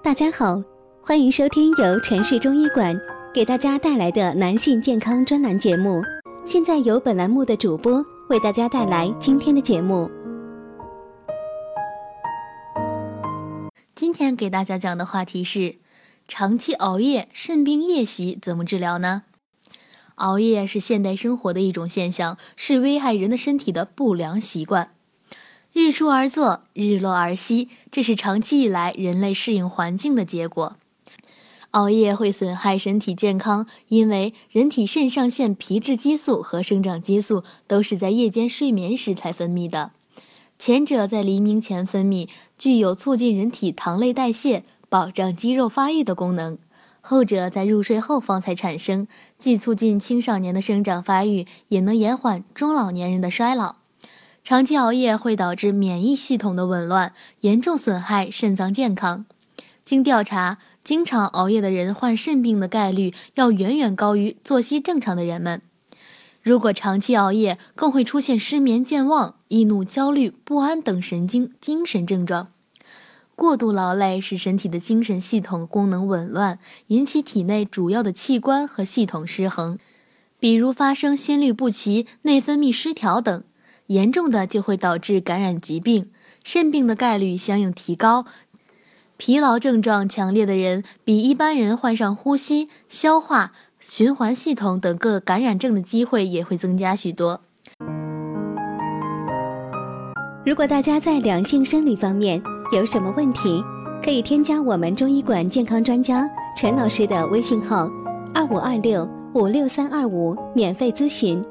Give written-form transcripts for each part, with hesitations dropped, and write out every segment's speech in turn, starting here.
大家好，欢迎收听由城市中医馆给大家带来的男性健康专栏节目。现在由本栏目的主播为大家带来今天的节目。 今天给大家讲的话题是：长期熬夜、肾病夜袭怎么治疗呢？熬夜是现代生活的一种现象，是危害人的身体的不良习惯。日出而作，日落而息，这是长期以来人类适应环境的结果。熬夜会损害身体健康，因为人体肾上腺皮质激素和生长激素都是在夜间睡眠时才分泌的。前者在黎明前分泌，具有促进人体糖类代谢、保障肌肉发育的功能；后者在入睡后方才产生，既促进青少年的生长发育，也能延缓中老年人的衰老。长期熬夜会导致免疫系统的紊乱，严重损害肾脏健康。经调查，经常熬夜的人患肾病的概率要远远高于作息正常的人们。如果长期熬夜，更会出现失眠、健忘、易怒、焦虑、不安等精神症状。过度劳累使身体的精神系统功能紊乱，引起体内主要的器官和系统失衡，比如发生心律不齐、内分泌失调等。严重的就会导致感染疾病，肾病的概率相应提高。疲劳症状强烈的人，比一般人患上呼吸、消化、循环系统等各感染症的机会也会增加许多。 如果大家在两性生理方面有什么问题，可以添加我们中医馆健康专家陈老师的微信号2526-56325免费咨询。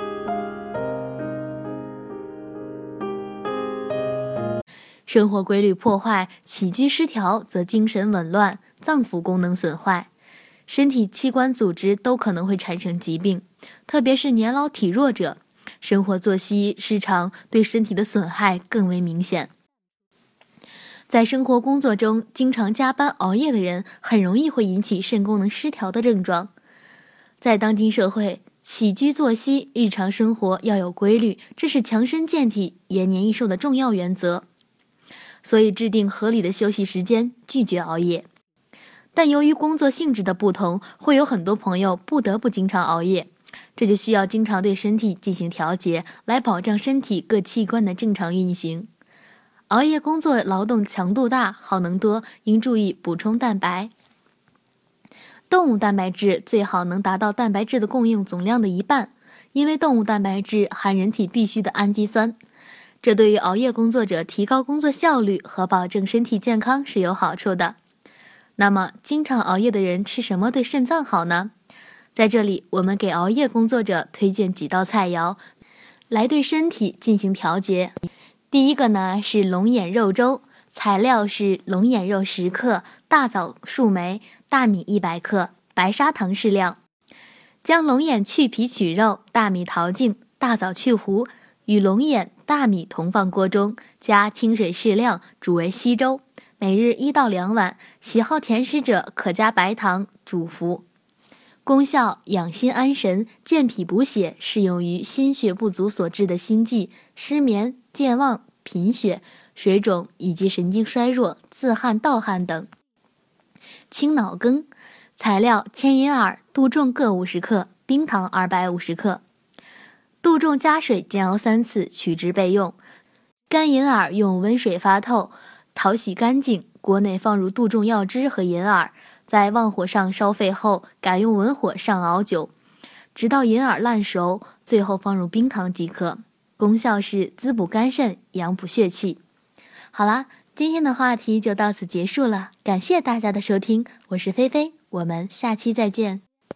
生活规律破坏，起居失调，则精神紊乱，脏腑功能损坏，身体器官组织都可能会产生疾病，特别是年老体弱者，生活作息失常对身体的损害更为明显。在生活工作中经常加班熬夜的人，很容易会引起肾功能失调的症状。在当今社会，起居作息、日常生活要有规律，这是强身健体、延年益寿的重要原则。所以制定合理的休息时间，拒绝熬夜。但由于工作性质的不同，会有很多朋友不得不经常熬夜，这就需要经常对身体进行调节，来保障身体各器官的正常运行。熬夜工作劳动强度大，耗能多，应注意补充蛋白。动物蛋白质最好能达到蛋白质的供应总量的一半，因为动物蛋白质含人体必需的氨基酸。这对于熬夜工作者提高工作效率和保证身体健康是有好处的。那么，经常熬夜的人吃什么对肾脏好呢？在这里，我们给熬夜工作者推荐几道菜肴，来对身体进行调节。第一个呢是龙眼肉粥，材料是龙眼肉10克、大枣数枚、大米100克、白砂糖适量。将龙眼去皮取肉，大米淘净，大枣去核，与龙眼、大米同放锅中，加清水适量，煮为稀粥，每日1到2碗，喜好甜食者可加白糖煮服。功效：养心安神，健脾补血，适用于心血不足所致的心悸、失眠、健忘、贫血、水肿以及神经衰弱、自汗、盗汗等。清脑羹，材料：千银耳、杜仲各50克，冰糖250克。杜仲加水煎熬3次，取汁备用。干银耳用温水发透，淘洗干净，锅内放入杜仲药汁和银耳，在旺火上烧沸后，改用文火上熬久，直到银耳烂熟，最后放入冰糖即可。功效是滋补肝肾，养补血气。好啦，今天的话题就到此结束了，感谢大家的收听，我是菲菲，我们下期再见。